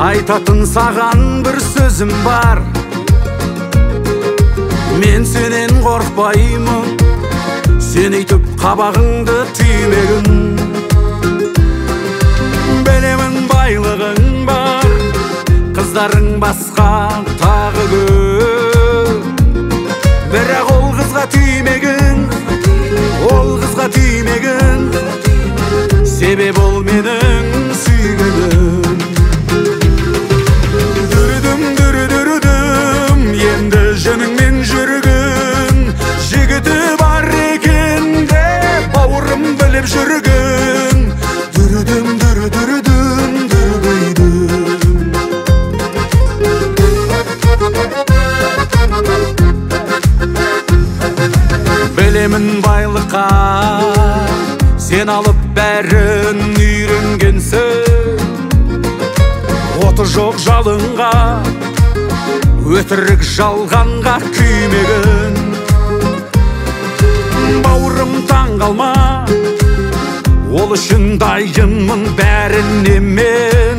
Айтатын саған бір сөзім бар. Мен сенен қорқпаймын, сен өйтіп қабағыңды түймегін. Білемін байлығың бар, қыздарың басқа тағы көп. Бірақ ол қызға түймегін, ол қызға түймегін. Себеп ол менің сүйгенім. Дүрүдім, енді жөніңмен жүргін. Жігіті бар екен деп бауырым біліп жүргін. Дүрүдім, білемін байлыққа сен алып бәрін үйренгенсің. Оты жоқ жалынға, өтірік жалғанға күймегін. Бауырым таң қалма, ол үшін дайынмын бәріне мен.